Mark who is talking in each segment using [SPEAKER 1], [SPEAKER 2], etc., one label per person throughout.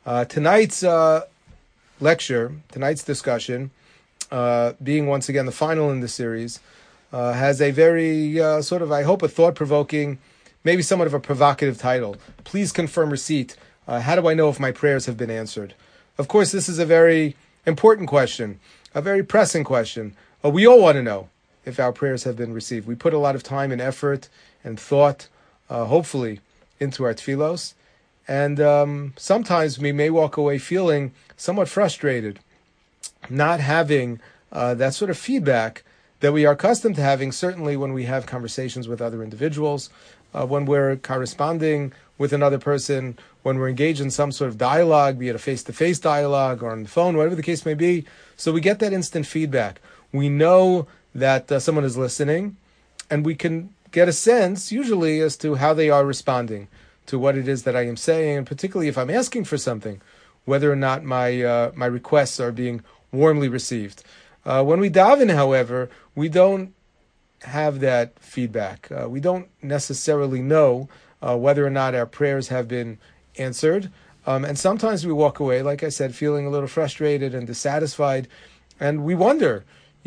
[SPEAKER 1] Tonight's lecture, tonight's discussion, being once again the final in the series, has a very I hope, a thought-provoking, maybe somewhat of a provocative title. Please confirm receipt. How do I know if my prayers have been answered? Of course, this is a very important question, a very pressing question. We all want to know if our prayers have been received. We put a lot of time and effort and thought, hopefully, into our tefillos. And sometimes we may walk away feeling somewhat frustrated, not having that sort of feedback that we are accustomed to having, certainly when we have conversations with other individuals, when we're corresponding with another person, when we're engaged in some sort of dialogue, be it a face-to-face dialogue or on the phone, whatever the case may be. So we get that instant feedback. We know that someone is listening, and we can get a sense, usually, as to how they are responding to what it is that I am saying, and particularly if I'm asking for something, whether or not my my requests are being warmly received. When we daven, however, we don't have that feedback. We don't necessarily know whether or not our prayers have been answered. And sometimes we walk away, like I said, feeling a little frustrated and dissatisfied, and we wonder,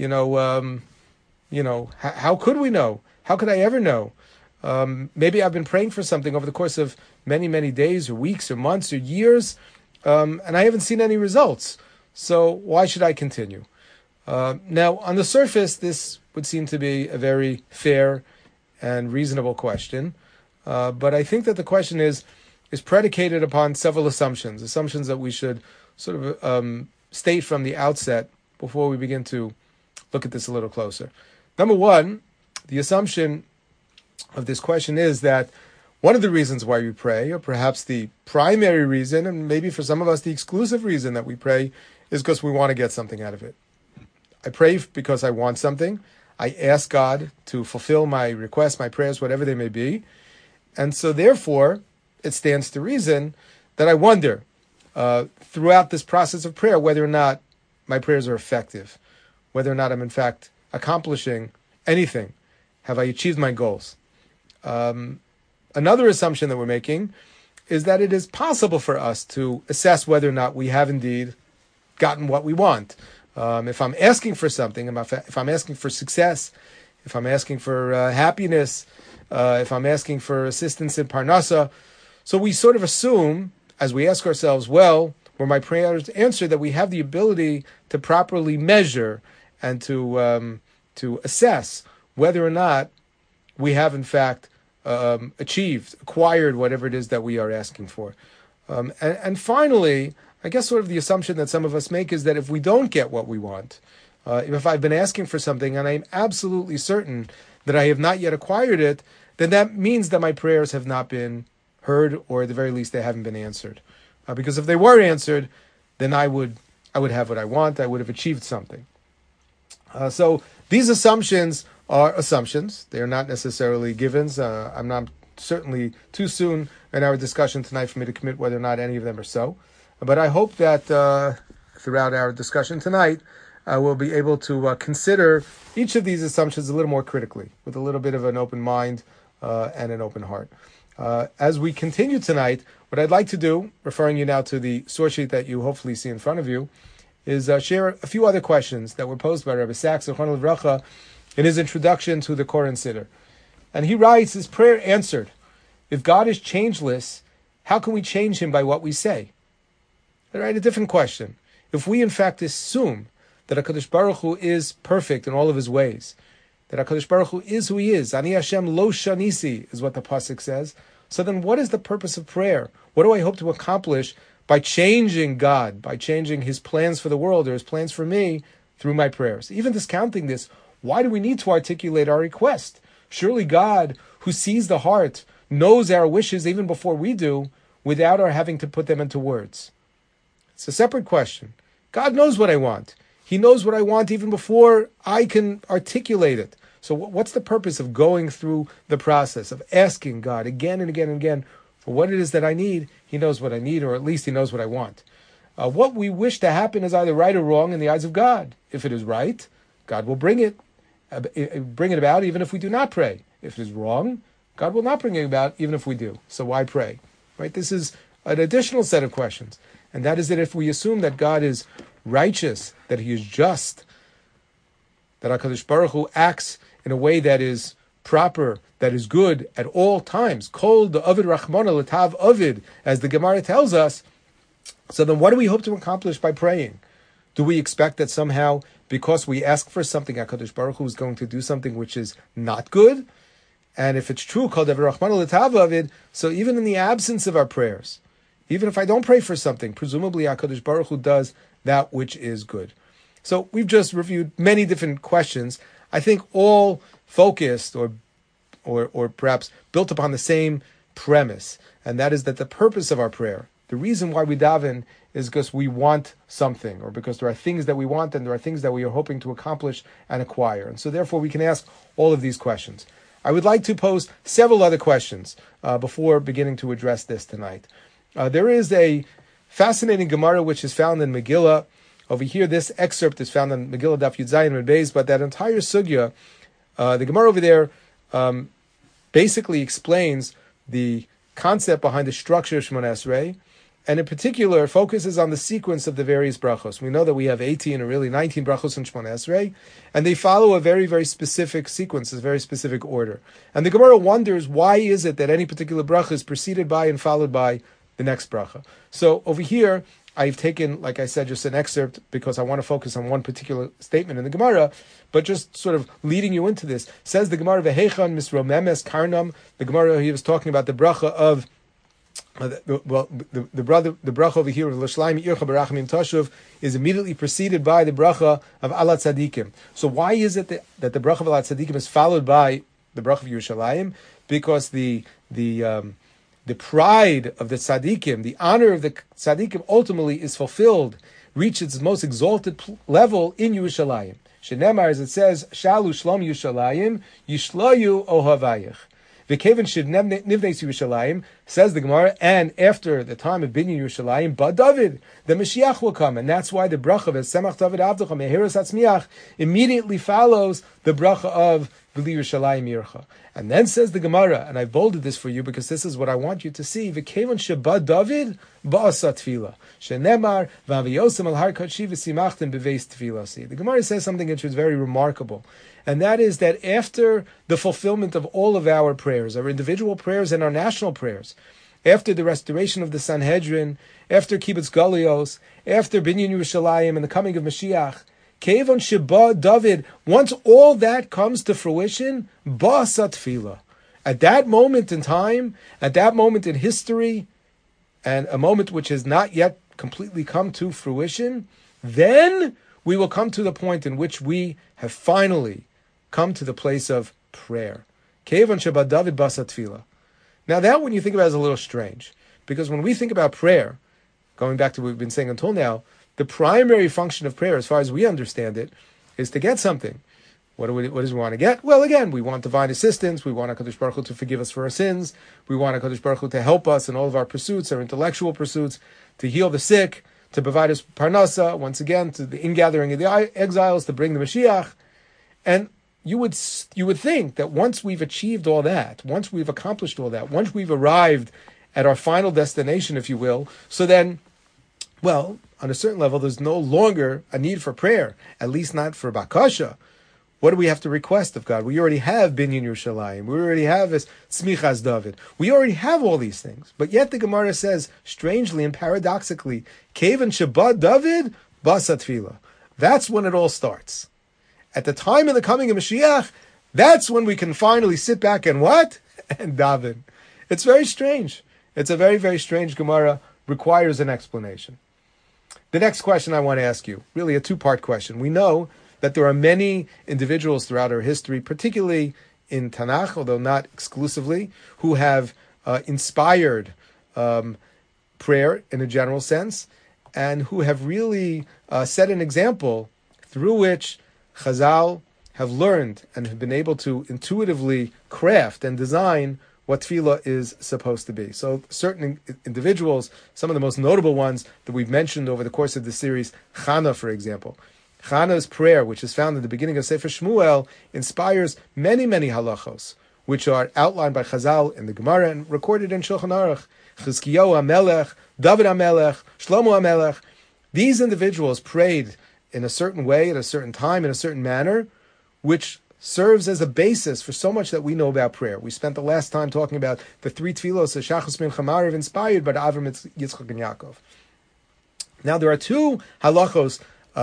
[SPEAKER 1] how could we know? How could I ever know? Maybe I've been praying for something over the course of many, many days or weeks or months or years, and I haven't seen any results. So why should I continue? Now, on the surface, this would seem to be a very fair and reasonable question, but I think that the question is predicated upon several assumptions that we should sort of state from the outset before we begin to look at this a little closer. Number one, the assumption of this question is that one of the reasons why we pray, or perhaps the primary reason, and maybe for some of us the exclusive reason that we pray, is because we want to get something out of it. I pray because I want something. I ask God to fulfill my requests, my prayers, whatever they may be. And so therefore, it stands to reason that I wonder throughout this process of prayer whether or not my prayers are effective, whether or not I'm in fact accomplishing anything. Have I achieved my goals? Another assumption that we're making is that it is possible for us to assess whether or not we have indeed gotten what we want. If I'm asking for something, if I'm asking for success, if I'm asking for happiness, if I'm asking for assistance in Parnasa, so we sort of assume, as we ask ourselves, well, were my prayers answered, that we have the ability to properly measure and to assess whether or not we have in fact acquired whatever it is that we are asking for. And finally, I guess sort of the assumption that some of us make is that if we don't get what we want, if I've been asking for something and I'm absolutely certain that I have not yet acquired it, then that means that my prayers have not been heard, or at the very least they haven't been answered. Because if they were answered, then I would have what I want. I would have achieved something. So these assumptions are assumptions. They are not necessarily givens. I'm not certainly too soon in our discussion tonight for me to commit whether or not any of them are so. But I hope that throughout our discussion tonight, we'll be able to consider each of these assumptions a little more critically, with a little bit of an open mind and an open heart. As we continue tonight, what I'd like to do, referring you now to the source sheet that you hopefully see in front of you, is share a few other questions that were posed by Rabbi Sachs Zichrono Livracha in his introduction to the Koran Siddur. And he writes, his prayer answered, if God is changeless, how can we change him by what we say? All right, a different question. If we in fact assume that HaKadosh Baruch Hu is perfect in all of his ways, that HaKadosh Baruch Hu is who he is, Ani Hashem lo shanisi, is what the pasuk says, so then what is the purpose of prayer? What do I hope to accomplish by changing God, by changing his plans for the world or his plans for me through my prayers? Even discounting this, why do we need to articulate our request? Surely God, who sees the heart, knows our wishes even before we do, without our having to put them into words. It's a separate question. God knows what I want. He knows what I want even before I can articulate it. So what's the purpose of going through the process of asking God again and again and again for what it is that I need? He knows what I need, or at least he knows what I want. What we wish to happen is either right or wrong in the eyes of God. If it is right, God will bring it about even if we do not pray. If it is wrong, God will not bring it about even if we do. So why pray? Right? This is an additional set of questions. And that is that if we assume that God is righteous, that he is just, that HaKadosh Baruch Hu acts in a way that is proper, that is good at all times, Kol Da'avid Rachmana L'tav Avid, as the Gemara tells us, so then what do we hope to accomplish by praying? Do we expect that somehow, because we ask for something, HaKadosh Baruch Hu is going to do something which is not good? And if it's true, Kol Da'avid Rachmana L'tav Avid, so even in the absence of our prayers, even if I don't pray for something, presumably HaKadosh Baruch Hu does that which is good. So we've just reviewed many different questions, I think all focused or perhaps built upon the same premise, and that is that the purpose of our prayer, the reason why we daven, is because we want something, or because there are things that we want and there are things that we are hoping to accomplish and acquire. And so therefore we can ask all of these questions. I would like to pose several other questions before beginning to address this tonight. There is a fascinating Gemara which is found in Megillah. Over here, this excerpt is found in Megillah Daf Yud Zayin and Beis, but that entire sugya, the Gemara over there basically explains the concept behind the structure of Shemona Esrei, and in particular focuses on the sequence of the various brachos. We know that we have 18 or really 19 brachos in Shemona Esrei, and they follow a very, very specific sequence, a very specific order. And the Gemara wonders, why is it that any particular bracha is preceded by and followed by the next bracha? So over here, I've taken, like I said, just an excerpt because I want to focus on one particular statement in the Gemara, but just sort of leading you into this. Says the Gemara, Vehechan misromemes karnam. The Gemara, he was talking about the bracha of, the bracha over here of L'Shleim Ircha Barachim Tashuv is immediately preceded by the bracha of Alat Tzadikim. So why is it that the bracha of Alat Tzadikim is followed by the bracha of Yerushalayim? Because the pride of the tzaddikim, the honor of the tzaddikim ultimately is fulfilled, reaches its most exalted level in Yerushalayim. Shenemar, as it says, Shalu Shlom Yerushalayim, Yishlayu Ohavayich. V'keven Shiv Nivnes Yerushalayim, says the Gemara, and after the time of Binyan Yerushalayim, Ba David, the Mashiach will come, and that's why the bracha of Semach David Avdocha Mehiras Hatzmiach immediately follows the bracha of V'li Yerushalayim Yircha. And then says the Gemara, and I bolded this for you because this is what I want you to see. V'kevan sheba David ba'asa tefila. Shenemar v'aviyosem al har kodshi v'simachtem beveis tefila. The Gemara says something which is very remarkable, and that is that after the fulfillment of all of our prayers, our individual prayers and our national prayers, after the restoration of the Sanhedrin, after Kibbutz Galios, after Binyan Yerushalayim and the coming of Mashiach, Kevon Sheba David, once all that comes to fruition, Ba'asa Tefila. At that moment in time, at that moment in history, and a moment which has not yet completely come to fruition, then we will come to the point in which we have finally come to the place of prayer. Kevon Sheba David Ba'asa Tefila. Now that, when you think about it, is a little strange, because when we think about prayer, going back to what we've been saying until now, the primary function of prayer, as far as we understand it, is to get something. What do we want to get? Well, again, we want divine assistance. We want HaKadosh Baruch Hu to forgive us for our sins. We want HaKadosh Baruch Hu to help us in all of our pursuits, our intellectual pursuits, to heal the sick, to provide us parnasa, once again, to the ingathering of the exiles, to bring the Mashiach. And you would think that once we've achieved all that, once we've accomplished all that, once we've arrived at our final destination, if you will, so then, well, on a certain level, there's no longer a need for prayer, at least not for bakasha. What do we have to request of God? We already have Binyan Yerushalayim. We already have Tzmichas David. We already have all these things. But yet the Gemara says, strangely and paradoxically, Kevan Sheba David, Ba'asa Tefila. That's when it all starts. At the time of the coming of Mashiach, that's when we can finally sit back and what? And daven. It's very strange. It's a very, very strange Gemara, requires an explanation. The next question I want to ask you, really a two-part question. We know that there are many individuals throughout our history, particularly in Tanakh, although not exclusively, who have inspired prayer in a general sense, and who have really set an example through which Chazal have learned and have been able to intuitively craft and design what tefillah is supposed to be. So certain individuals, some of the most notable ones that we've mentioned over the course of the series, Chana, for example. Chana's prayer, which is found in the beginning of Sefer Shmuel, inspires many, many halachos, which are outlined by Chazal in the Gemara and recorded in Shulchan Aruch. Chizkiyahu HaMelech, David HaMelech, Shlomo HaMelech. These individuals prayed in a certain way, at a certain time, in a certain manner, which serves as a basis for so much that we know about prayer. We spent the last time talking about the three tefillos of Shachos Mincha Ma'ariv inspired by Avram, Yitzchak, and Yaakov. Now, there are two halachos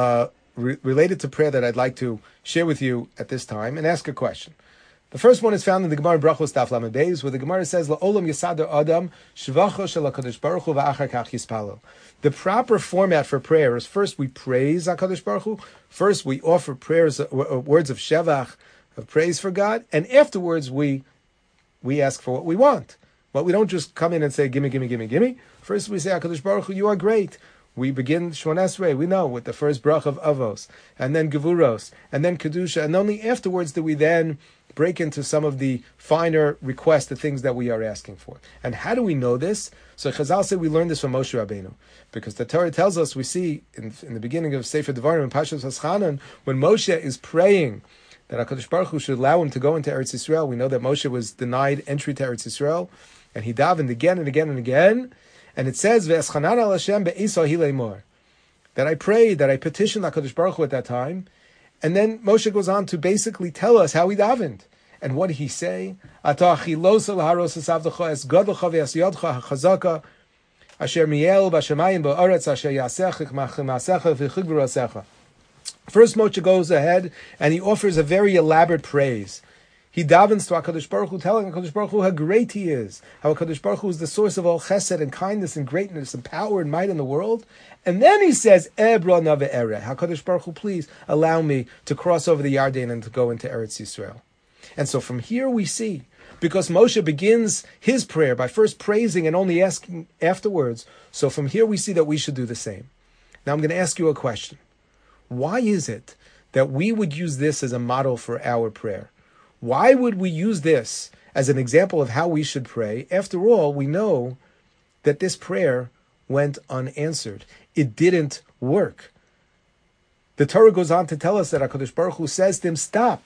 [SPEAKER 1] related to prayer that I'd like to share with you at this time and ask a question. The first one is found in the Gemara Brachos Daf Lamed Beis, where the Gemara says, "La'olam Yisader Adam Shvacho Shel HaKadosh Baruch Hu V'achar Kach Yispalel." The proper format for prayer is first we praise HaKadosh Baruch Hu, first we offer prayers, words of shevach, of praise for God, and afterwards we ask for what we want. But we don't just come in and say, "Gimme, gimme, gimme, gimme." First we say, HaKadosh Baruch Hu, you are great. We begin Shmon Esrei, we know, with the first brach of Avos, and then Gevuros, and then Kedusha, and only afterwards do we then break into some of the finer requests, the things that we are asking for. And how do we know this? So Chazal said we learned this from Moshe Rabbeinu, because the Torah tells us, we see in the beginning of Sefer Devarim, in Parshas Haschanan, when Moshe is praying that HaKadosh Baruch Hu should allow him to go into Eretz Yisrael. We know that Moshe was denied entry to Eretz Yisrael, and he davened again and again and again, and it says, Ve'eschanan al Hashem be'esah hileimor, that I prayed, that I petitioned HaKadosh Baruch Hu at that time. And then Moshe goes on to basically tell us how he davened. And what did he say? Ata achilosa laharos esavdecha es gadolcha ve'asyodcha hachazaka asher miel b'shamayim ba'aretz asher yasech masecha v'chig v'rasecha. First Moshe goes ahead and he offers a very elaborate praise. He davens to HaKadosh Baruch Hu, telling HaKadosh Baruch Hu how great he is, how HaKadosh Baruch Hu is the source of all chesed and kindness and greatness and power and might in the world. And then he says, Ebra na ve'ereh, HaKadosh Baruch Hu, please allow me to cross over the Yarden and to go into Eretz Yisrael. And so from here we see, because Moshe begins his prayer by first praising and only asking afterwards, so from here we see that we should do the same. Now I'm going to ask you a question. Why is it that we would use this as a model for our prayer? Why would we use this as an example of how we should pray? After all, we know that this prayer went unanswered. It didn't work. The Torah goes on to tell us that HaKadosh Baruch Hu says to him, stop.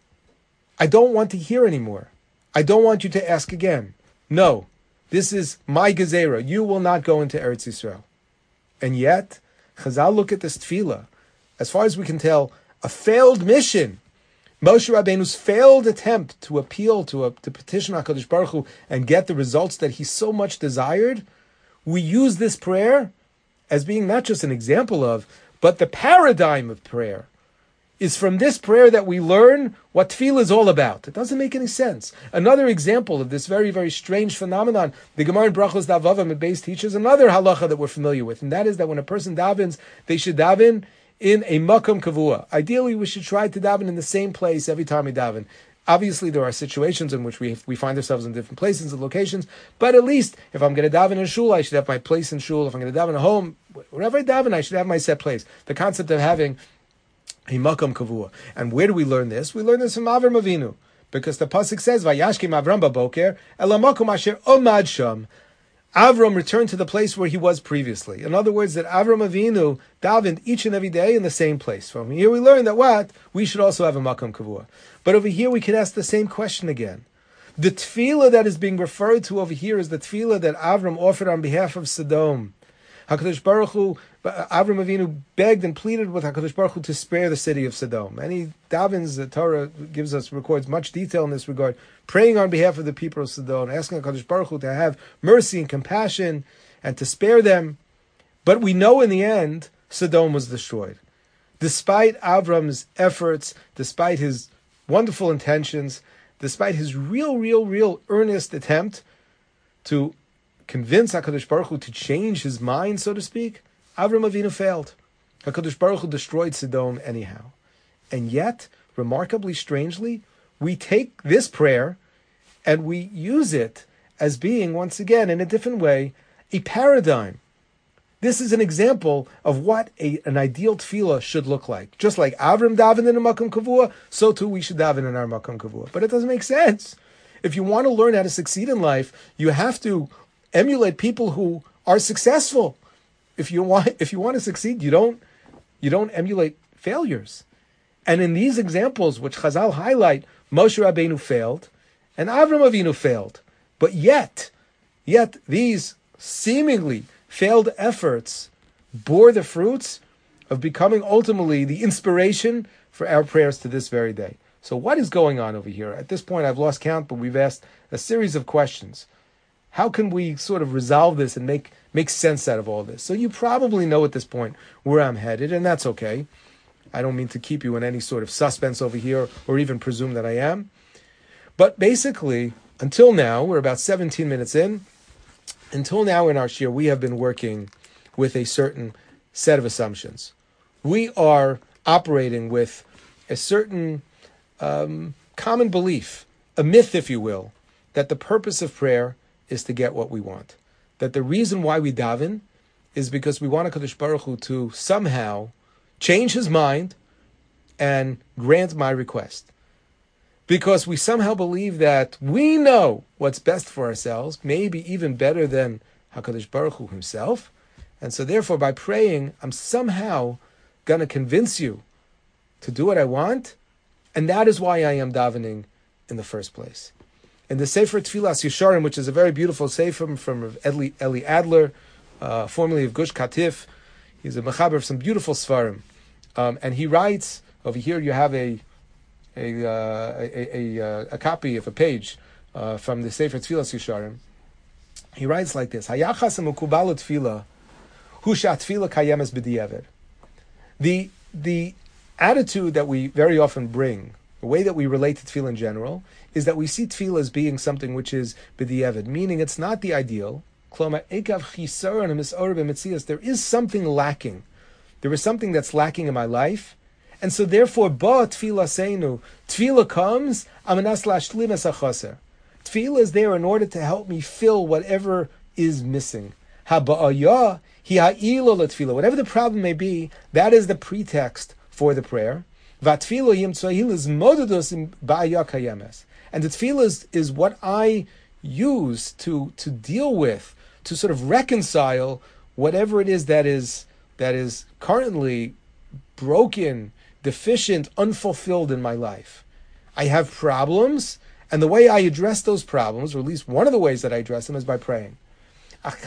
[SPEAKER 1] I don't want to hear anymore. I don't want you to ask again. No, this is my gezerah. You will not go into Eretz Yisrael. And yet, Chazal look at this tefillah. As far as we can tell, a failed mission. Moshe Rabbeinu's failed attempt to appeal to petition HaKadosh Baruch Hu and get the results that he so much desired. We use this prayer as being not just an example of, but the paradigm of prayer. Is from this prayer that we learn what tefillah is all about. It doesn't make any sense. Another example of this very, very strange phenomenon, the Gemara in Brachos Daf Vav Amud Beis teaches another halacha that we're familiar with, and that is that when a person davens, they should daven in a makam kavua. Ideally, we should try to daven in the same place every time we daven. Obviously, there are situations in which we find ourselves in different places and locations, but at least if I'm going to daven in shul, I should have my place in shul. If I'm going to daven at home, wherever I daven, I should have my set place. The concept of having a makam kavua. And where do we learn this? We learn this from Avram Avinu, because the pasuk says, "Vayashkim Avram baboker el hamakom asher omad sham." Avram returned to the place where he was previously. In other words, that Avram Avinu davened each and every day in the same place. From here we learn that what? We should also have a makam kavua. But over here we can ask the same question again. The tefillah that is being referred to over here is the tefillah that Avram offered on behalf of Sodom. HaKadosh Baruch Hu, Avram Avinu begged and pleaded with HaKadosh Baruch Hu to spare the city of Sodom. And he davens, the Torah records much detail in this regard, praying on behalf of the people of Sodom, asking HaKadosh Baruch Hu to have mercy and compassion and to spare them. But we know in the end, Sodom was destroyed. Despite Avram's efforts, despite his wonderful intentions, despite his real earnest attempt to convince HaKadosh Baruch Hu to change his mind, so to speak, Avram Avinu failed. HaKadosh Baruch Hu destroyed Sodom anyhow. And yet, remarkably strangely, we take this prayer and we use it as being, once again, in a different way, a paradigm. This is an example of what an ideal tefillah should look like. Just like Avram davened in a makam kavua, so too we should daven in our makam kavua. But it doesn't make sense. If you want to learn how to succeed in life, you have to emulate people who are successful. If you want to succeed, you don't emulate failures. And in these examples, which Chazal highlight, Moshe Rabbeinu failed, and Avram Avinu failed. But yet, Yet these seemingly failed efforts bore the fruits of becoming ultimately the inspiration for our prayers to this very day. So what is going on over here? At this point, I've lost count, but we've asked a series of questions. How can we sort of resolve this and make sense out of all this? So you probably know at this point where I'm headed, and that's okay. I don't mean to keep you in any sort of suspense over here or even presume that I am. But basically, until now, we're about 17 minutes in. Until now in our shir, we have been working with a certain set of assumptions. We are operating with a certain common belief, a myth, if you will, that the purpose of prayer is to get what we want. That the reason why we daven is because we want HaKadosh Baruch Hu to somehow change his mind and grant my request. Because we somehow believe that we know what's best for ourselves, maybe even better than HaKadosh Baruch Hu himself. And so therefore, by praying, I'm somehow going to convince you to do what I want. And that is why I am davening in the first place. In the Sefer Tfilas Yesharim, which is a very beautiful sefer from Eli Adler, formerly of Gush Katif, he's a mechaber of some beautiful svarim, and he writes over here. You have a copy of a page from the Sefer Tfilas Yesharim. He writes like this: Hayachas mukubal tefila, hu she'atfila kayemes b'diavad. The attitude that we very often bring, the way that we relate to tefillah in general, is that we see tefillah as being something which is b'diavad, meaning it's not the ideal. There is something lacking. There is something that's lacking in my life. And so therefore, tefillah comes, tefillah is there in order to help me fill whatever is missing. Whatever the problem may be, that is the pretext for the prayer. And the tefillah is what I use to deal with, to sort of reconcile whatever it is that is currently broken, deficient, unfulfilled in my life. I have problems, and the way I address those problems, or at least one of the ways that I address them, is by praying. But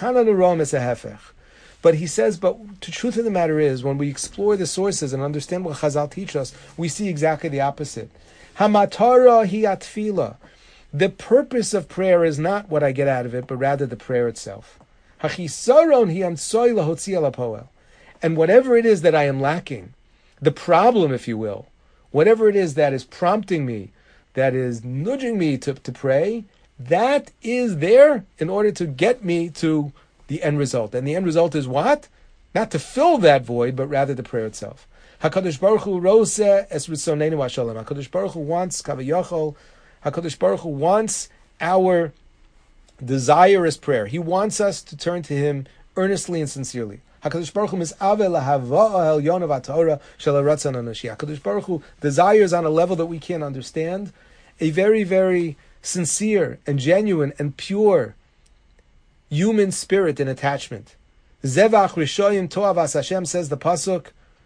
[SPEAKER 1] he says, but the truth of the matter is, when we explore the sources and understand what Chazal teach us, we see exactly the opposite. Hamatara hi atfila. The purpose of prayer is not what I get out of it, but rather the prayer itself. Hachisaron hi amtsoy lahotzi al hapoel. And whatever it is that I am lacking, the problem, if you will, whatever it is that is prompting me, that is nudging me to pray, that is there in order to get me to the end result. And the end result is what? Not to fill that void, but rather the prayer itself. HaKadosh Baruch Hu rose es ritzoneinu hashalom. HaKadosh Baruch Hu wants kavayachol. HaKadosh Baruch Hu wants our desirous prayer. He wants us to turn to Him earnestly and sincerely. HaKadosh Baruch Hu mis'ave lahava el yonav ha'torah shel haratzon hanashi. HaKadosh Baruch Hu desires on a level that we can't understand a very, very sincere and genuine and pure human spirit and attachment. Zevach rishoyim toavas Hashem, says the pasuk.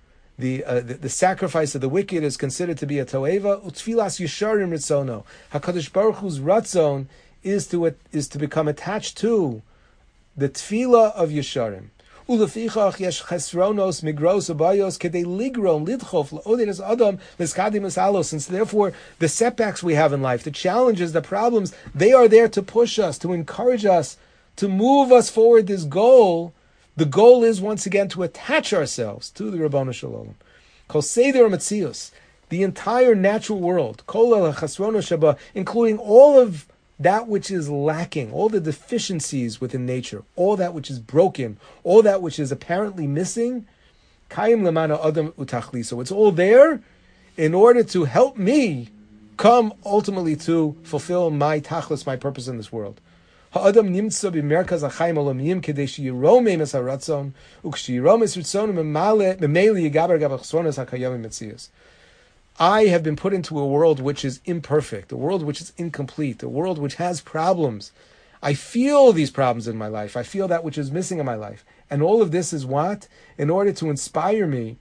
[SPEAKER 1] The sacrifice of the wicked is considered to be a toeva. Utfilas yisharim ritzono. HaKadosh Baruch Hu's ratzon is to become attached to the tefillah of yisharim. Ulefichach yesh chesronos migros abayos kedei ligron lidchof laoderes adam leskadim esalo. Since therefore the setbacks we have in life, the challenges, the problems, they are there to push us, to encourage us, to move us forward. This goal. The goal is, once again, to attach ourselves to the Rabbanu Shalom. Kol Seder Metzius, the entire natural world, Kol El Chasrono Shaba, including all of that which is lacking, all the deficiencies within nature, all that which is broken, all that which is apparently missing, Kayim Lamana Adam Utachli. So it's all there in order to help me come ultimately to fulfill my tachlis, my purpose in this world. Ha'adam nimtza b'merkaz ha'chaim olamiyim kedei sheyiromem es haratzon u'ksheyiromem es ritzonim memeli yigaber gav ha'chsronos ha'kayamim metzius. I have been put into a world which is imperfect, a world which is incomplete, a world which has problems. I feel these problems in my life. I feel that which is missing in my life. And all of this is what? In order to inspire me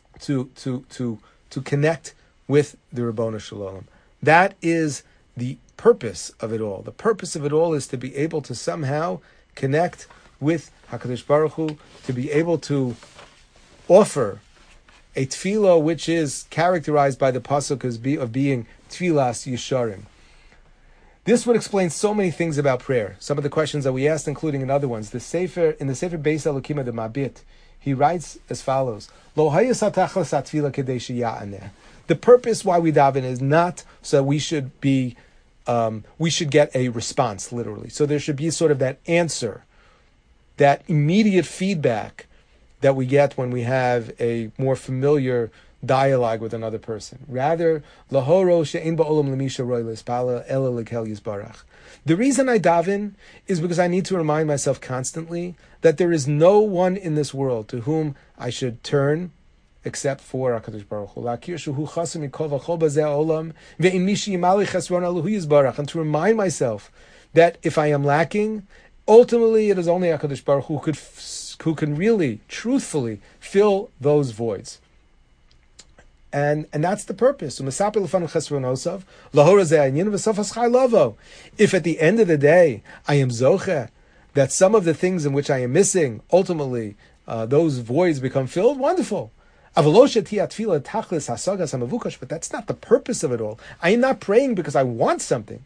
[SPEAKER 1] to connect with the Rabbanu Shalom. That is the purpose of it all. The purpose of it all is to be able to somehow connect with HaKadosh Baruch Hu, to be able to offer a tefillah which is characterized by the pasuk of being tefillas yisharim. This would explain so many things about prayer. Some of the questions that we asked, including in other ones. In the Sefer Beis Elokim the Mabit, he writes as follows: Lo hayas hatachlas hatefillah kedei sheya'aneh. The purpose why we daven is not so we should get a response, literally. So there should be sort of that answer, that immediate feedback that we get when we have a more familiar dialogue with another person. Rather, lahoro she'ein ba'olam lemisha roy l'spala ela lekel yisbarach. The reason I daven is because I need to remind myself constantly that there is no one in this world to whom I should turn except for HaKadosh Baruch Hu. L'akir shehu chasim mikol v'chol bazeh ha'olam ve'im mishi yimali chesron aluhu yisbarach. And to remind myself that if I am lacking, ultimately it is only HaKadosh Baruch Hu who can really, truthfully fill those voids. And that's the purpose. If at the end of the day I am zoche, that some of the things in which I am missing, ultimately those voids become filled, wonderful. But that's not the purpose of it all. I am not praying because I want something.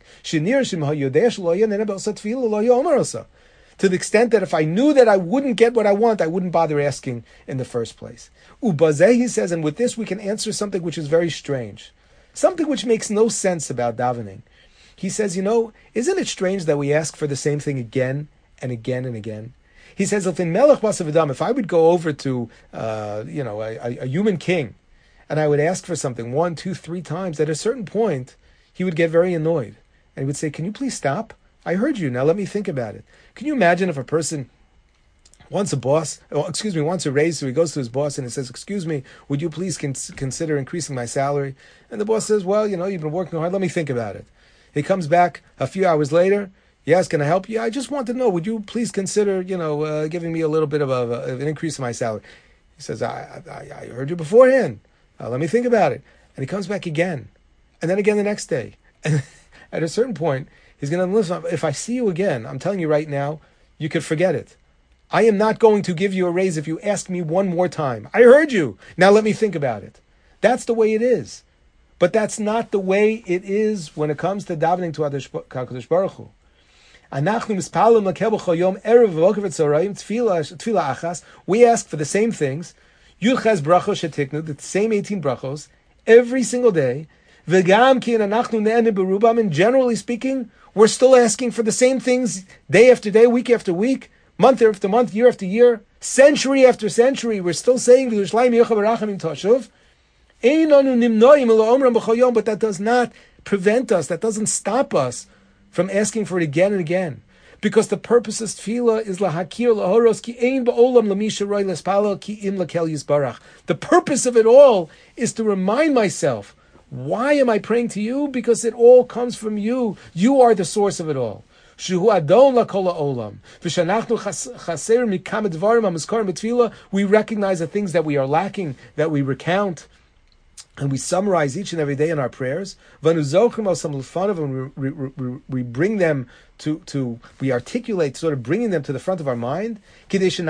[SPEAKER 1] To the extent that if I knew that I wouldn't get what I want, I wouldn't bother asking in the first place. Ubazeh, he says, and with this we can answer something which is very strange. Something which makes no sense about davening. He says, isn't it strange that we ask for the same thing again and again and again? He says, if I would go over to a human king, and I would ask for something 1, 2, 3 times, at a certain point, he would get very annoyed. And he would say, can you please stop? I heard you, now let me think about it. Can you imagine if a person wants a raise, so he goes to his boss and he says, excuse me, would you please consider increasing my salary? And the boss says, well, you've been working hard, let me think about it. He comes back a few hours later, yes, can I help you? I just want to know, would you please consider, giving me a little bit of an increase in my salary? He says, I heard you beforehand, let me think about it. And he comes back again, and then again the next day. And at a certain point, he's going to listen. If I see you again, I'm telling you right now, you could forget it. I am not going to give you a raise if you ask me one more time. I heard you. Now let me think about it. That's the way it is. But that's not the way it is when it comes to davening to HaKadosh Baruch Hu. We ask for the same things, the same 18 brachos, every single day. And generally speaking, we're still asking for the same things day after day, week after week, month after month, year after year, century after century. We're still saying, but that does not prevent us, that doesn't stop us from asking for it again and again. Because the purpose of tefillah is lahakir lahoros ki ein ba'olam lamisha roi lespalo ki im lakel yisbarach. The purpose of it all is to remind myself, why am I praying to you? Because it all comes from you. You are the source of it all. Shuhu adon lakol ha'olam. V'shanachnu chaser mikam dvarim ha'mizkarim b'tefillah. We recognize the things that we are lacking, that we recount, and we summarize each and every day in our prayers. We bring them we articulate, sort of bringing them to the front of our mind. Because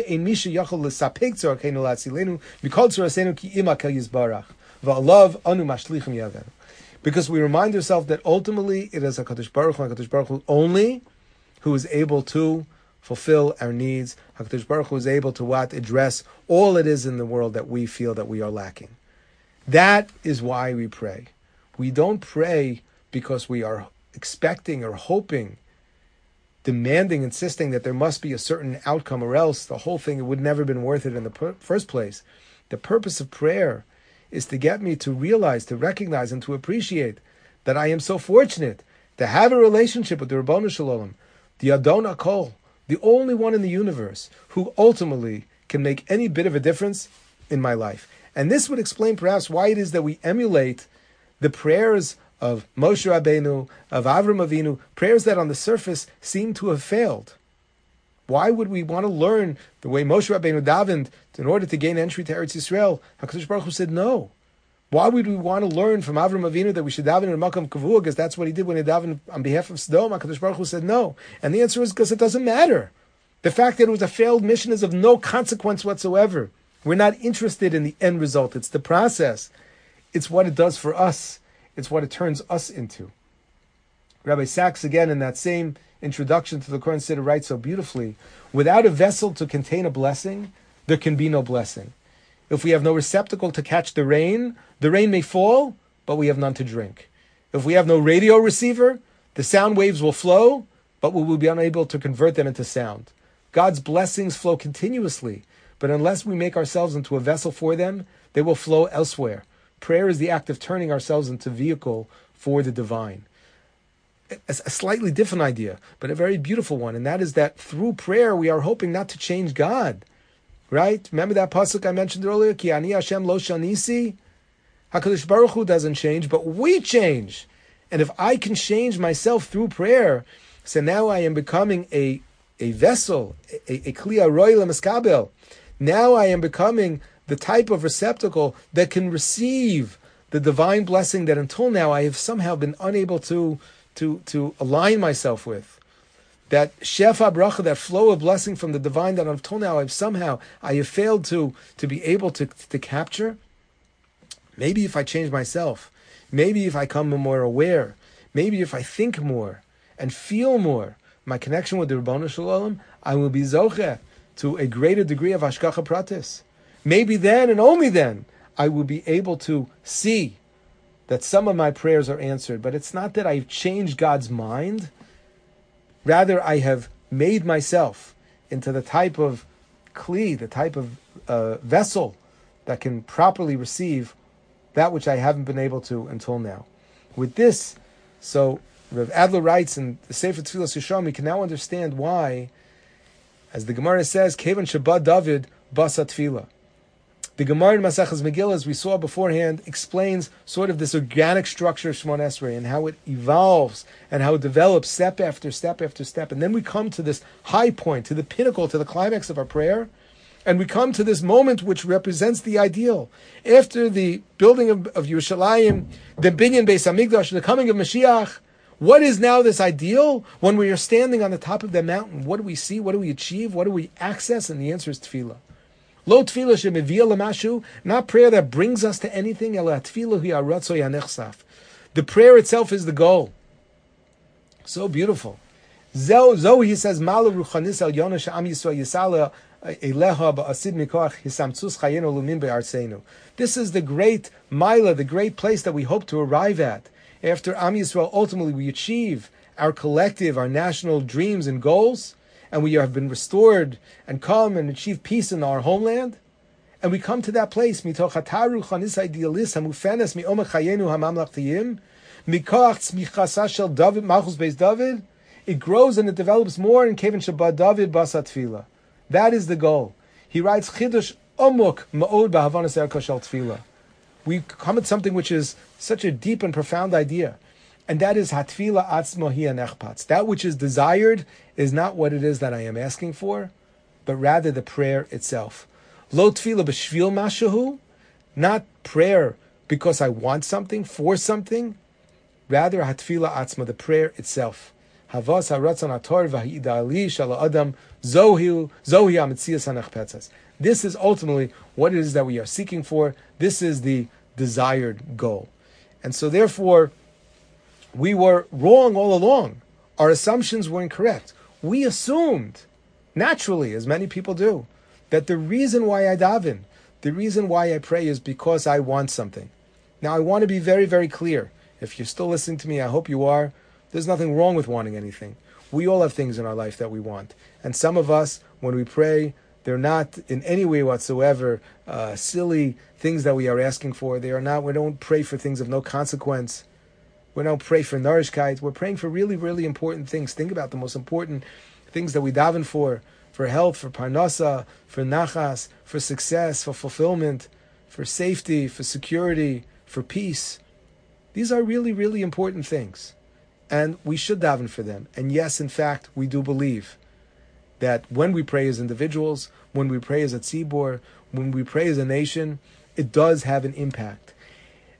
[SPEAKER 1] we remind ourselves that ultimately it is HaKadosh Baruch Hu only who is able to fulfill our needs. HaKadosh Baruch Hu is able to address all it is in the world that we feel that we are lacking. That is why we pray. We don't pray because we are expecting or hoping, demanding, insisting that there must be a certain outcome, or else the whole thing would never have been worth it in the first place. The purpose of prayer is to get me to realize, to recognize, and to appreciate that I am so fortunate to have a relationship with the Ribono Shel Olam, the Adon HaKol, the only one in the universe who ultimately can make any bit of a difference in my life. And this would explain perhaps why it is that we emulate the prayers of Moshe Rabbeinu, of Avram Avinu, prayers that on the surface seem to have failed. Why would we want to learn the way Moshe Rabbeinu davened in order to gain entry to Eretz Yisrael? HaKadosh Baruch Hu said no. Why would we want to learn from Avram Avinu that we should daven in a makam kavua? Because that's what he did when he davened on behalf of Sodom. HaKadosh Baruch Hu said no. And the answer is because it doesn't matter. The fact that it was a failed mission is of no consequence whatsoever. We're not interested in the end result. It's the process. It's what it does for us. It's what it turns us into. Rabbi Sachs, again, in that same introduction to the Koran Siddur, writes so beautifully, without a vessel to contain a blessing, there can be no blessing. If we have no receptacle to catch the rain may fall, but we have none to drink. If we have no radio receiver, the sound waves will flow, but we will be unable to convert them into sound. God's blessings flow continuously, but unless we make ourselves into a vessel for them, they will flow elsewhere. Prayer is the act of turning ourselves into a vehicle for the divine. A slightly different idea, but a very beautiful one, and that is that through prayer we are hoping not to change God. Right? Remember that pasuk I mentioned earlier? Ki ani Hashem lo shanisi. HaKadosh Baruch Hu doesn't change, but we change. And if I can change myself through prayer, so now I am becoming a vessel, a kli aroy lemaskabel. Now I am becoming the type of receptacle that can receive the divine blessing that until now I have somehow been unable to align myself with. That shefa bracha, that flow of blessing from the divine that until now I have failed to be able to capture. Maybe if I change myself, maybe if I come more aware, maybe if I think more and feel more, my connection with the Ribono Shel Olam, I will be zocheh to a greater degree of hashgacha pratis. Maybe then and only then I will be able to see that some of my prayers are answered. But it's not that I've changed God's mind. Rather, I have made myself into the type of kli, the type of vessel that can properly receive that which I haven't been able to until now. With this, so Rav Adler writes in the Sefer Tfilas Yisham, we can now understand why, as the Gemara says, Kevan Shabbat David Basa Tfilah. The Gemara in Maseches Megillah, as we saw beforehand, explains sort of this organic structure of Shemona Esrei and how it evolves and how it develops step after step after step. And then we come to this high point, to the pinnacle, to the climax of our prayer. And we come to this moment which represents the ideal. After the building of Yerushalayim, the Binyan Beis Hamikdash, the coming of Mashiach, what is now this ideal? When we are standing on the top of the mountain, what do we see? What do we achieve? What do we access? And the answer is tefillah. Lo tefillah shemevia l'mashu, not prayer that brings us to anything. Ela tefillah hu haratzoi hanechsaf. The prayer itself is the goal. So beautiful. Zo he says, Malu ruchanis el yona she'am Yisrael yisala eleha ba'asid mikoach hisamtzus chayenu lumin be'arsenu. This is the great Maila, the great place that we hope to arrive at. After Am Yisrael, ultimately we achieve our collective, our national dreams and goals, and we have been restored and come and achieve peace in our homeland, and we come to that place, mitoch hataru chanis idealis hamufenes mi'oma chayenu hamamlachtiyim, mikoach tzmichasa shel David malchus beis David, it grows and it develops more in Kevan Shabbat David Basa Tfilah. That is the goal. He writes chidush omuk ma'od b'havanas erka shel tefillah. We come at something which is such a deep and profound idea, and that is hatfila atzmo hi anechpatz. That which is desired is not what it is that I am asking for, but rather the prayer itself. Lo tefila b'shvil mashahu, not prayer because I want something, for something, rather hatfila atzmo, the prayer itself. Havas haratzon ator v'ha'idali shala adam zohi amitzias hanechpetzas. This is ultimately what it is that we are seeking for. This is the desired goal. And so therefore, we were wrong all along. Our assumptions were incorrect. We assumed, naturally, as many people do, that the reason why I daven, the reason why I pray is because I want something. Now, I want to be very, very clear. If you're still listening to me, I hope you are. There's nothing wrong with wanting anything. We all have things in our life that we want. And some of us, when we pray, they're not in any way whatsoever silly things that we are asking for. They are not. We don't pray for things of no consequence. We don't pray for nourishkeit. We're praying for really, really important things. Think about the most important things that we daven for health, for parnasa, for nachas, for success, for fulfillment, for safety, for security, for peace. These are really, really important things. And we should daven for them. And yes, in fact, we do believe that when we pray as individuals, when we pray as a tzibor, when we pray as a nation, it does have an impact.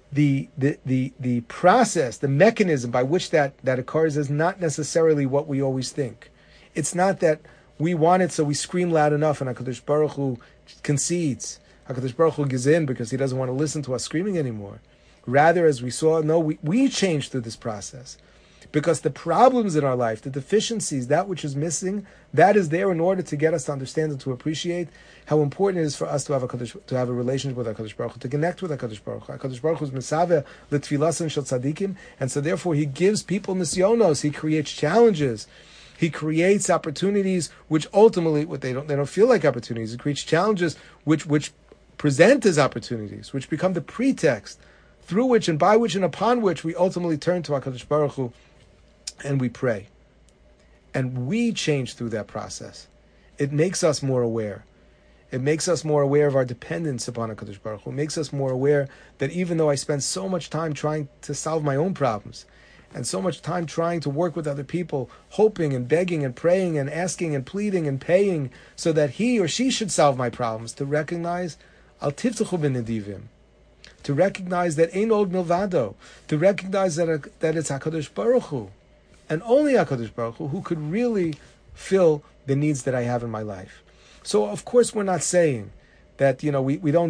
[SPEAKER 1] the process, the mechanism by which that occurs is not necessarily what we always think. It's not that we want it, so we scream loud enough, and HaKadosh Baruch Hu concedes. HaKadosh Baruch Hu gives in because he doesn't want to listen to us screaming anymore. Rather, as we saw, no, we change through this process. Because the problems in our life, the deficiencies, that which is missing, that is there in order to get us to understand and to appreciate how important it is for us to have a relationship with HaKadosh Baruch Hu, to connect with HaKadosh Baruch Hu. HaKadosh Baruch Hu is Mesaveh l'tfilasan shel tzadikim, and so therefore he gives people nisyonos, he creates challenges, he creates opportunities which ultimately, they don't feel like opportunities, he creates challenges which present as opportunities, which become the pretext through which and by which and upon which we ultimately turn to HaKadosh Baruch Hu and we pray. And we change through that process. It makes us more aware. It makes us more aware of our dependence upon HaKadosh Baruch Hu. It makes us more aware that even though I spend so much time trying to solve my own problems, and so much time trying to work with other people, hoping and begging and praying and asking and pleading and paying so that he or she should solve my problems, to recognize Al Tiftachu B'Nedivim, to recognize that Ein Od Milvado, to recognize that it's HaKadosh Baruch Hu, and only HaKadosh Baruch Hu, who could really fill the needs that I have in my life. So of course we're not saying that that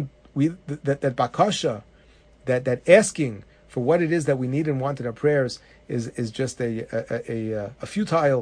[SPEAKER 1] bakasha, that asking for what it is that we need and want in our prayers is just a futile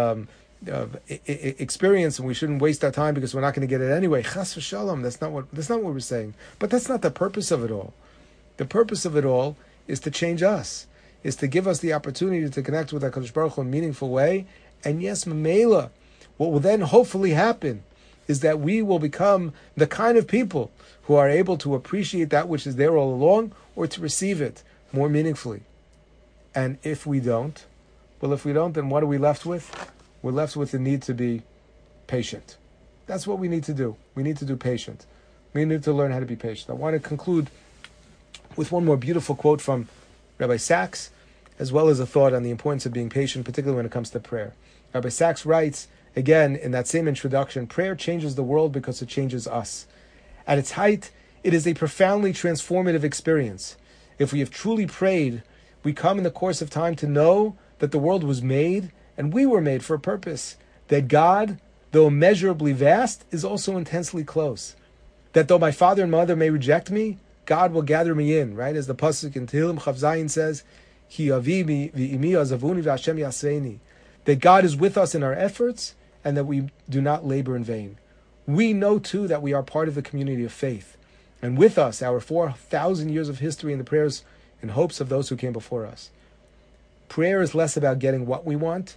[SPEAKER 1] experience, and we shouldn't waste our time because we're not going to get it anyway. Chas v'shalom. That's not what we're saying. But that's not the purpose of it all. The purpose of it all is to change us, is to give us the opportunity to connect with HaKadosh Baruch Hu in a meaningful way. And yes, Mamela, what will then hopefully happen is that we will become the kind of people who are able to appreciate that which is there all along, or to receive it more meaningfully. And if we don't, then what are we left with? We're left with the need to be patient. That's what we need to do. We need to do patient. We need to learn how to be patient. I want to conclude with one more beautiful quote from Rabbi Sachs, as well as a thought on the importance of being patient, particularly when it comes to prayer. Rabbi Sachs writes, again, in that same introduction, prayer changes the world because it changes us. At its height, it is a profoundly transformative experience. If we have truly prayed, we come in the course of time to know that the world was made and we were made for a purpose. That God, though immeasurably vast, is also intensely close. That though my father and mother may reject me, God will gather me in, right? As the pasuk in Tehillim Chav Zayin says, Ki avi v'imi azavuni v'Hashem yasreini. That God is with us in our efforts and that we do not labor in vain. We know too that we are part of the community of faith. And with us, our 4,000 years of history in the prayers and hopes of those who came before us. Prayer is less about getting what we want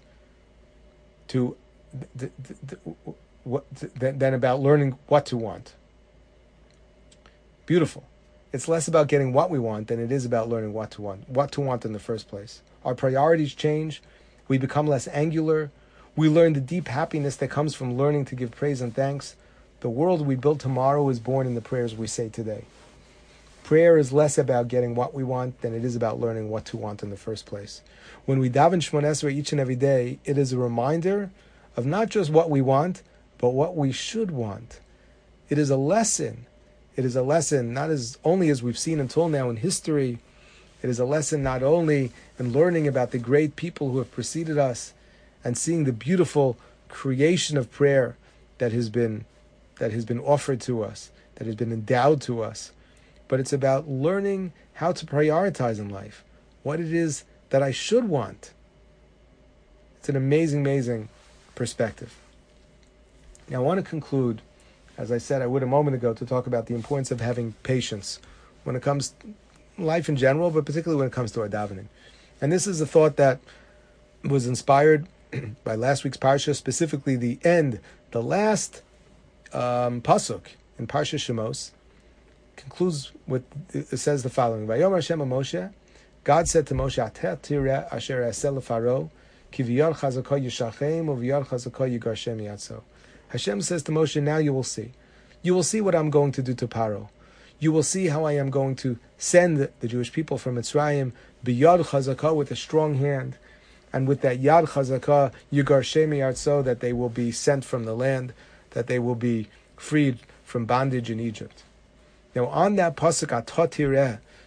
[SPEAKER 1] than about learning what to want. Beautiful. It's less about getting what we want than it is about learning what to want in the first place. Our priorities change. We become less angular. We learn the deep happiness that comes from learning to give praise and thanks. The world we build tomorrow is born in the prayers we say today. Prayer is less about getting what we want than it is about learning what to want in the first place. When we daven Shemona Esrei each and every day, it is a reminder of not just what we want, but what we should want. It is a lesson. It is a lesson not as only as we've seen until now in history. It is a lesson not only in learning about the great people who have preceded us and seeing the beautiful creation of prayer that has been offered to us, that has been endowed to us, but it's about learning how to prioritize in life, what it is that I should want. It's an amazing, amazing perspective. Now I want to conclude, as I said I would a moment ago, to talk about the importance of having patience when it comes to life in general, but particularly when it comes to our davening. And this is a thought that was inspired by last week's parsha, specifically the last pasuk in Parsha Shemos, concludes with, it says the following: Vayomer Hashem Moshe, God said to Moshe, Ateh tireh asher aseh lefaro, ki v'yar chazako yishachem, u'v'yar chazako yigarshem yatso. Hashem says to Moshe, now you will see. You will see what I'm going to do to Paro. You will see how I am going to send the Jewish people from Mitzrayim, b'yad chazaka, with a strong hand, and with that yad chazaka, yigarshem yatso, that they will be sent from the land, that they will be freed from bondage in Egypt. Now on that pasuk Atah tireh,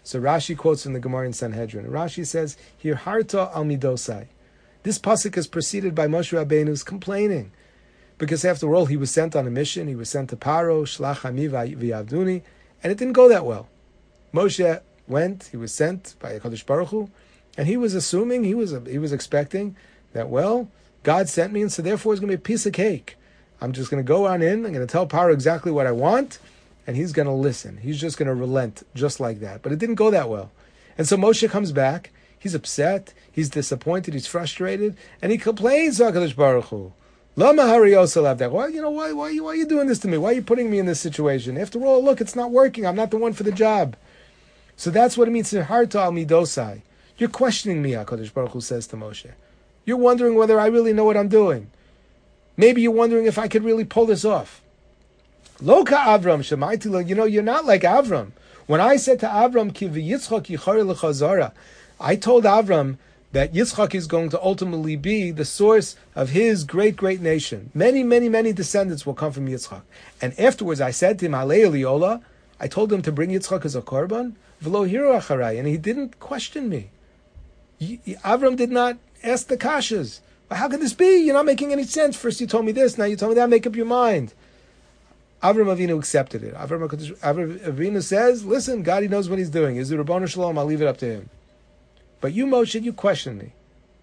[SPEAKER 1] So Rashi quotes from the Gemara in Sanhedrin. Rashi says, "Here harta al midosai." This pasuk is preceded by Moshe Rabbeinu's complaining, because after all, he was sent on a mission. He was sent to Paro, Shlach Ami v'Yavduni, and it didn't go that well. Moshe went. He was sent by HaKadosh Baruch Hu, and he was assuming, he was expecting that, well, God sent me, and so therefore it's going to be a piece of cake. I'm just going to go on in. I'm going to tell Paro exactly what I want, and he's going to listen. He's just going to relent just like that. But it didn't go that well. And so Moshe comes back. He's upset. He's disappointed. He's frustrated. And he complains to HaKadosh Baruch Hu. Lama hariyosalav. Why are you doing this to me? Why are you putting me in this situation? After all, look, it's not working. I'm not the one for the job. So that's what it means to harta al midosai. You're questioning me, HaKadosh Baruch Hu says to Moshe. You're wondering whether I really know what I'm doing. Maybe you're wondering if I could really pull this off. Loka Avram shemaiti, you're not like Avram. When I said to Avram, ki v'Yitzchak yichar l'chazara, I told Avram that Yitzchak is going to ultimately be the source of his great, great nation. Many, many, many descendants will come from Yitzchak. And afterwards I said to him, Alei Eliola, I told him to bring Yitzchak as a korban, v'lo hiru acharai, and he didn't question me. Avram did not ask the kashas. How can this be? You're not making any sense. First you told me this, now you told me that, make up your mind. Avram Avinu accepted it. Avram Avinu says, listen, God, he knows what he's doing. Is it Rabbanu Shalom? I'll leave it up to him. But you, Moshe, you question me.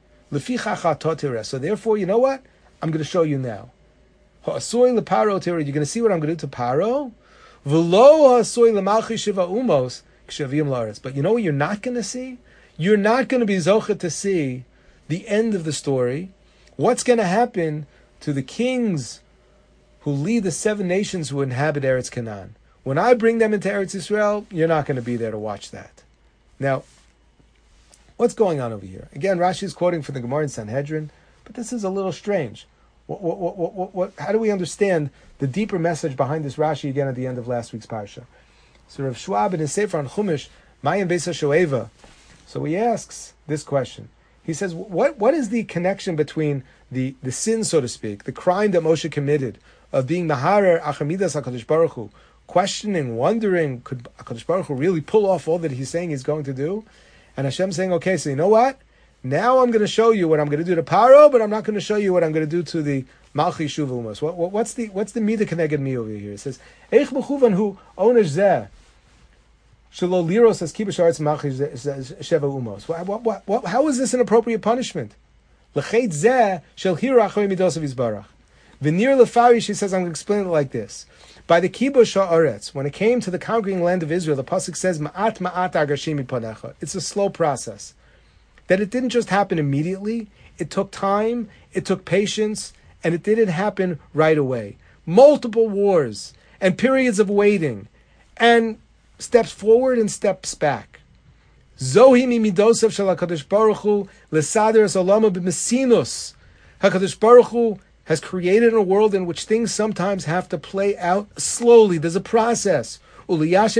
[SPEAKER 1] So therefore, you know what? I'm going to show you now. You're going to see what I'm going to do to Paro. But you know what you're not going to see? You're not going to be zocheh to see the end of the story. What's going to happen to the kings who lead the 7 nations who inhabit Eretz Canaan? When I bring them into Eretz Yisrael, you're not going to be there to watch that. Now, what's going on over here? Again, Rashi is quoting from the Gemara in Sanhedrin, but this is a little strange. How do we understand the deeper message behind this Rashi again at the end of last week's parsha? So Rav Schwab in his Sefer on Chumash, Mayim Beis HaShoeva, so he asks this question. He says, what is the connection between the sin, so to speak, the crime that Moshe committed of being Maharer Achamidas HaKadosh Baruch Hu, questioning, wondering, could HaKadosh Baruch Hu really pull off all that he's saying he's going to do? And Hashem saying, okay, so you know what? Now I'm going to show you what I'm going to do to Paro, but I'm not going to show you what I'm going to do to the Malchi Shuv Umos. What's the Midah Keneged Mi over here? It says, Eich Mechuvan Hu Onesh Zeh Shelo Liros as Kibush Aretz Malchi Sheva Umos. How is this an appropriate punishment? L'cheit Zeh Shel Hiru Acharei Midos of Yisbarach. V'nir Lefari, she says, I'm going to explain it like this. By the Kibush Haaretz, when it came to the conquering land of Israel, the pasuk says, Ma'at ma'at agashim mipanecha. It's a slow process. That it didn't just happen immediately. It took time, it took patience, and it didn't happen right away. Multiple wars, and periods of waiting, and steps forward and steps back. Zohi mi midosav shel HaKadosh Baruch Hu l'sader es olama b'mesinus. HaKadosh Baruch Hu has created a world in which things sometimes have to play out slowly. There's a process. Everything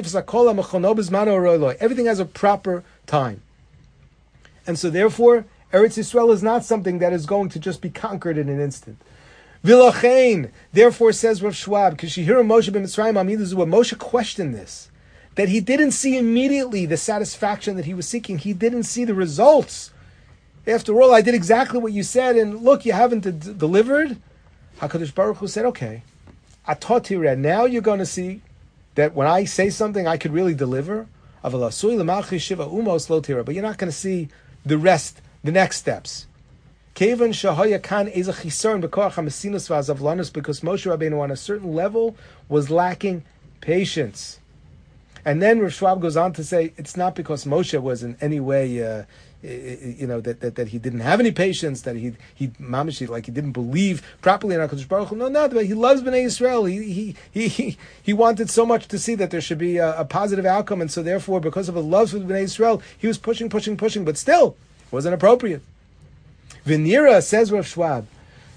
[SPEAKER 1] has a proper time. And so therefore, Eretz Yisrael is not something that is going to just be conquered in an instant. Vilachein, therefore says Rav Schwab, because you hear Moshe ben Mitzrayim Amidah Zuah, Moshe questioned this, that he didn't see immediately the satisfaction that he was seeking. He didn't see the results. After all, I did exactly what you said, and look, you haven't delivered. HaKadosh Baruch Hu said, okay, Atotira, now you're going to see that when I say something, I could really deliver. But you're not going to see the rest, the next steps. Because Moshe Rabbeinu on a certain level was lacking patience. And then Rav Schwab goes on to say, it's not because Moshe was in any way, that he didn't have any patience, that he didn't believe properly in HaKadosh Baruch Hu. No, but he loves Bnei Yisrael. He wanted so much to see that there should be a positive outcome, and so therefore, because of his love for Bnei Yisrael, he was pushing, but still, it wasn't appropriate. Venira, says Rav Schwab,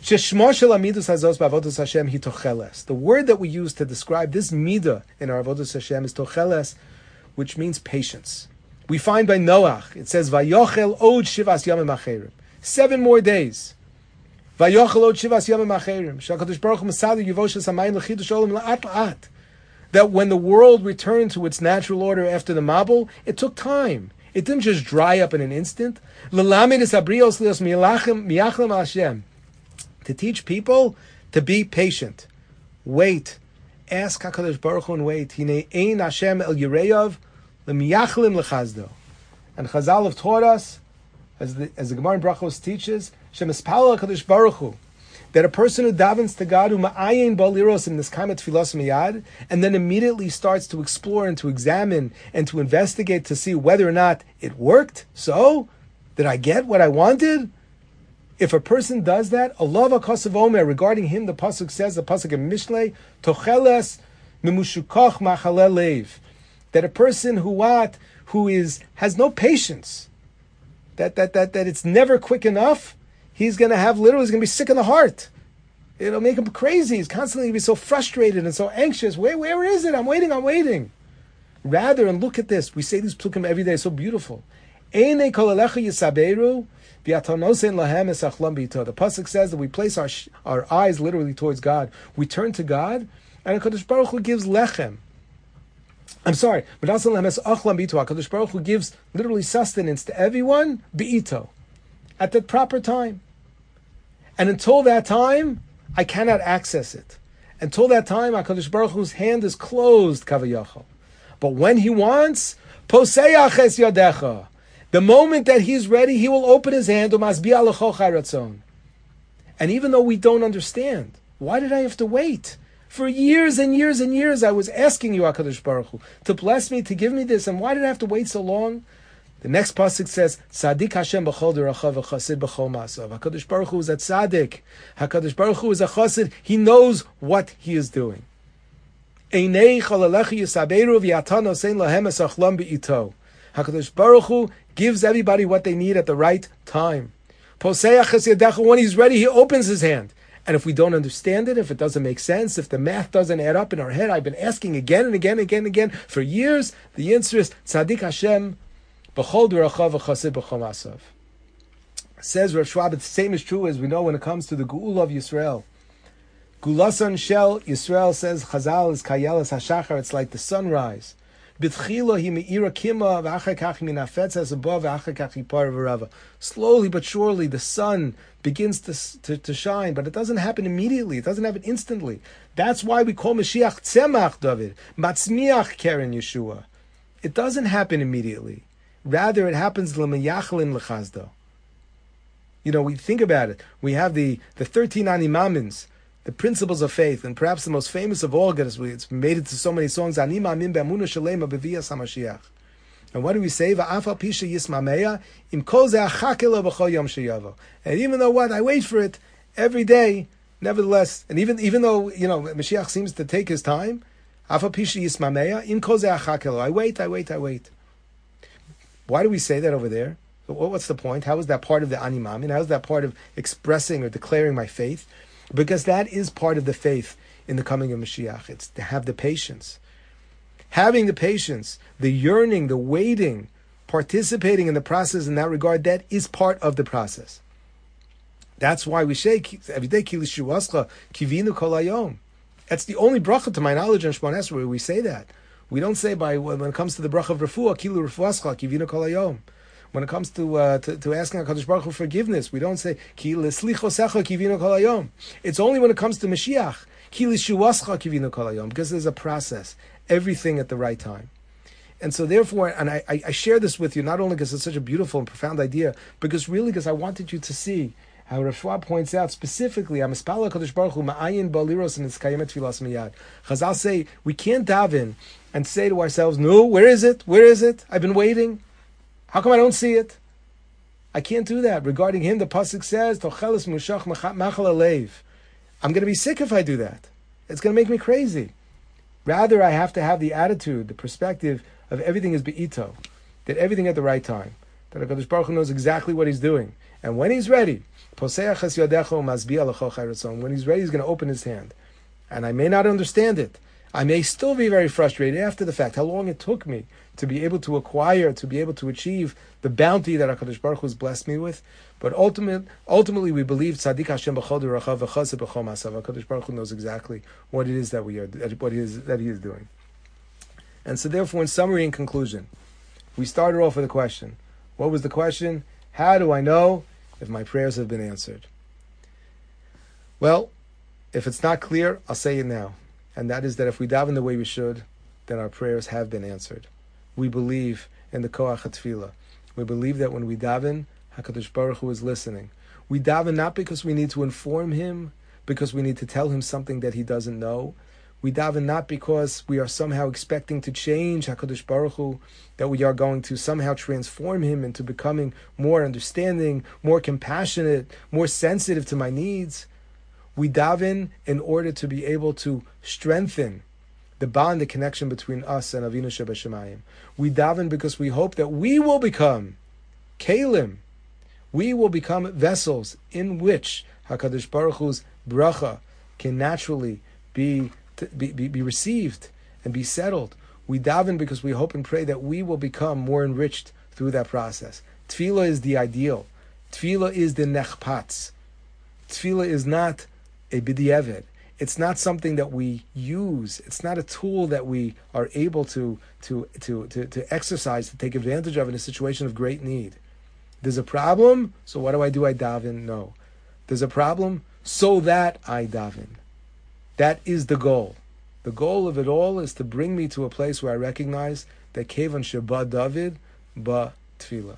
[SPEAKER 1] the word that we use to describe this midah in our avodas Hashem is tocheles, which means patience. We find by Noach, it says, Vayochel od shivas yamim acherim. 7 more days. Vayochel od shivas yamim acherim. Shakadosh Baruch Hu Masadu Yivoshes Hamayim Lechidush Olam La'at La'at. that when the world returned to its natural order after the Mabul, it took time. It didn't just dry up in an instant. To teach people to be patient. Wait. Ask HaKadosh Baruch Hu and wait. Hinei ein Hashem el yireyav lemiyachlim lechazdo. And Chazal have taught us, as the Gemara in Brachos teaches, Shemispal HaKadosh Baruch Hu, that a person who davens to God, who ma'ayin baliros in this kaimat tfilas miyad, and then immediately starts to explore and to examine and to investigate to see whether or not it worked. So, did I get what I wanted? If a person does that, Allah v'kasav omer, regarding him, the pasuk says, the pasuk in Mishlei, tocheles mimushukach machalel leiv, that a person who has no patience, that it's never quick enough, he's going to be sick in the heart. It'll make him crazy. He's constantly going to be so frustrated and so anxious. Where is it? I'm waiting. Rather, and look at this, we say these psukim every day, it's so beautiful. Einei kol alecha yisaberu, the pasuk says that we place our eyes literally towards God. We turn to God, and HaKadosh Baruch Hu gives lechem. HaKadosh Baruch Hu gives literally sustenance to everyone, bi'ito, at the proper time. And until that time, I cannot access it. Until that time, HaKadosh Baruch Hu's hand is closed, kavayachal. But when He wants, poseyach es yadecha. The moment that He's ready, He will open His hand. And even though we don't understand, why did I have to wait? For years and years and years, I was asking you, HaKadosh Baruch Hu, to bless me, to give me this, and why did I have to wait so long? The next pasuk says, Tzadik Hashem b'chol derachav v'chasid b'chol ma'asav. HaKadosh Baruch Hu is a tzaddik. HaKadosh Baruch Hu is a chasid. He knows what He is doing. Einei chalalechi yisaberu v'yatan osein lahem esachlam be'ito. HaKadosh Baruch Hu gives everybody what they need at the right time. Poseach es yadecha, when He's ready, He opens His hand. And if we don't understand it, if it doesn't make sense, if the math doesn't add up in our head, I've been asking again and again for years, the answer is Tzadik Hashem b'chol derachav v'chasid b'chol ma'asav. Says Rav Schwab, the same is true as we know when it comes to the Geula of Yisrael. Gulasan Shel Yisrael, says Chazal, is kayelas hashachar, it's like the sunrise. Slowly but surely the sun begins to shine, but it doesn't happen immediately. It doesn't happen instantly. That's why we call Mashiach Tzemach David, Matzmiach Keren Yeshua. It doesn't happen immediately. Rather, it happens l'mayachlin l'chazdo. We think about it. We have the 13 animamins, the principles of faith, and perhaps the most famous of all, it's made into so many songs, Ani ma'amin be'amuna shalema b'viyas HaMashiach. And what do we say? Va'afal pisha yismameya im kol ze'achake lo b'chol yom sheyavo. And even though I wait for it every day, nevertheless, and even though, Mashiach seems to take his time, afal pisha yismameya im kol ze'achake lo. I wait. Why do we say that over there? What's the point? How is that part of the Ani Ma'amin? How is that part of expressing or declaring my faith? Because that is part of the faith in the coming of Mashiach. It's to have the patience. Having the patience, the yearning, the waiting, participating in the process in that regard, that is part of the process. That's why we say every day, Ki lishuascha, kivinu kol hayom. That's the only bracha, to my knowledge, in Shemon Esrei, where we say that. We don't say when it comes to the bracha of refuah, Ki lirufuascha, kivinu kol hayom. When it comes to asking HaKadosh Baruch Hu forgiveness, we don't say Ki lislichosecha kivinu kol hayom. It's only when it comes to Mashiach, Ki lishuascha kivinu kol hayom, because there's a process, everything at the right time. And so therefore, and I share this with you not only because it's such a beautiful and profound idea, because I wanted you to see how Rav Schwab points out specifically, Amispala HaKadosh Baruch Hu ma'ayin baliros and it's kayemet tfilas miyad. Chazal say we can't daven and say to ourselves, no, where is it? I've been waiting. How come I don't see it? I can't do that. Regarding him, the pasuk says, "Tocheles mushach machal alev." I'm going to be sick if I do that. It's going to make me crazy. Rather, I have to have the attitude, the perspective of everything is be'ito, that everything at the right time, that HaKadosh Baruch Hu knows exactly what He's doing, and when He's ready, poseach es yodecho masbiya lecho chayratzon. When He's ready, He's going to open His hand, and I may not understand it. I may still be very frustrated after the fact, how long it took me to be able to acquire, to be able to achieve the bounty that HaKadosh Baruch Hu has blessed me with. But ultimately we believe Tzadik Hashem b'chol derachav v'chased b'chol ma'asav. HaKadosh Baruch Hu knows exactly what it is that He is doing. And so therefore, in summary and conclusion, we started off with a question. What was the question? How do I know if my prayers have been answered? Well, if it's not clear, I'll say it now. And that is that if we daven the way we should, then our prayers have been answered. We believe in the Koach HaTefillah. We believe that when we daven, HaKadosh Baruch Hu is listening. We daven not because we need to inform him, because we need to tell him something that he doesn't know. We daven not because we are somehow expecting to change HaKadosh Baruch Hu, that we are going to somehow transform him into becoming more understanding, more compassionate, more sensitive to my needs. We daven in order to be able to strengthen the bond, the connection between us and Avinu Shebashamayim. We daven because we hope that we will become kelim. We will become vessels in which HaKadosh Baruch Hu's bracha can naturally be received and be settled. We daven because we hope and pray that we will become more enriched through that process. Tefillah is the ideal. Tefillah is the nechpatz. Tefillah is not a b'diavad. It's not something that we use. It's not a tool that we are able to exercise, to take advantage of in a situation of great need. There's a problem, so what do? I daven? No. There's a problem, so that I daven. That is the goal. The goal of it all is to bring me to a place where I recognize that Kevan Sheba David ba Tefillah.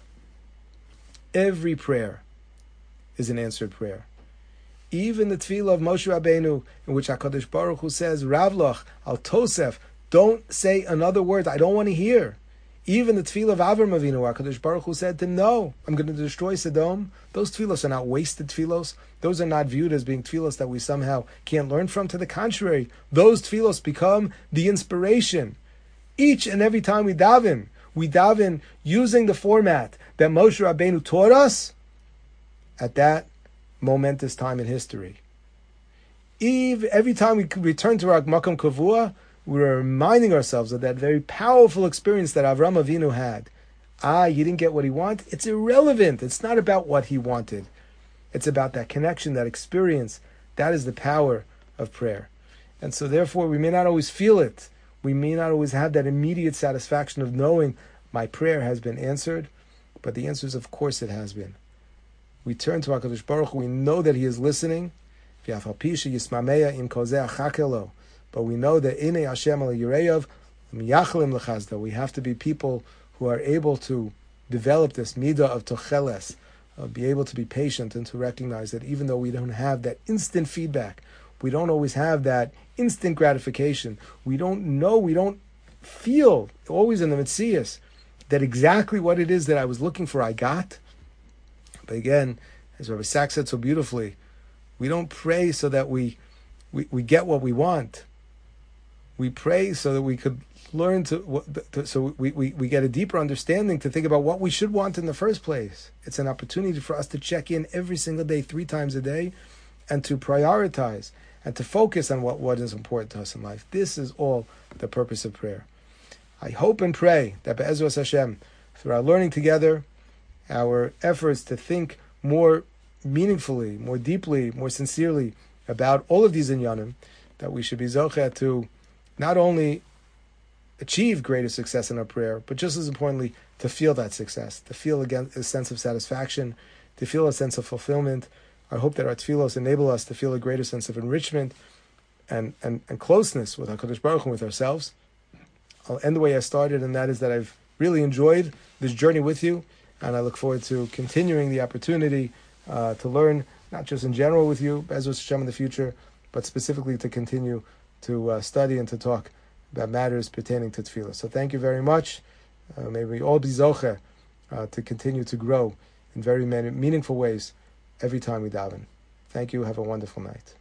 [SPEAKER 1] Every prayer is an answered prayer. Even the Tefillah of Moshe Rabbeinu, in which HaKadosh Baruch Hu says, Ravloch, Al Tosef, don't say another word, I don't want to hear. Even the Tefillah of Avram Avinu, HaKadosh Baruch Hu said to him, no, I'm going to destroy Sodom. Those Tefillos are not wasted Tefillos. Those are not viewed as being Tefillos that we somehow can't learn from. To the contrary, those Tefillos become the inspiration. Each and every time we daven using the format that Moshe Rabbeinu taught us at that momentous time in history. Every time we return to our Makam Kavua, we're reminding ourselves of that very powerful experience that Avram Avinu had. You didn't get what he wanted? It's irrelevant. It's not about what he wanted. It's about that connection, that experience. That is the power of prayer. And so therefore, we may not always feel it. We may not always have that immediate satisfaction of knowing my prayer has been answered, but the answer is, of course, it has been. We turn to HaKadosh Baruch Hu, we know that he is listening. But we know that Inei Hashem al Yireyav Miyachalim Lechazda. We have to be people who are able to develop this midah of tocheles, be able to be patient and to recognize that even though we don't have that instant feedback, we don't always have that instant gratification, we don't know, we don't feel always in the Metzias that exactly what it is that I was looking for I got. But again, as Rabbi Sachs said so beautifully, we don't pray so that we get what we want. We pray so that we could learn so we get a deeper understanding to think about what we should want in the first place. It's an opportunity for us to check in every single day, 3 times a day, and to prioritize and to focus on what is important to us in life. This is all the purpose of prayer. I hope and pray that Be'ezras Hashem, through our learning together, our efforts to think more meaningfully, more deeply, more sincerely about all of these inyanim, that we should be zocheh to not only achieve greater success in our prayer, but just as importantly, to feel that success, to feel again a sense of satisfaction, to feel a sense of fulfillment. I hope that our tefillos enable us to feel a greater sense of enrichment and closeness with HaKadosh Baruch Hu, with ourselves. I'll end the way I started, and that is that I've really enjoyed this journey with you, and I look forward to continuing the opportunity to learn, not just in general with you, Be'ezras Hashem in the future, but specifically to continue to study and to talk about matters pertaining to tefillah. So thank you very much. May we all be zocheh to continue to grow in very many meaningful ways every time we daven. Thank you. Have a wonderful night.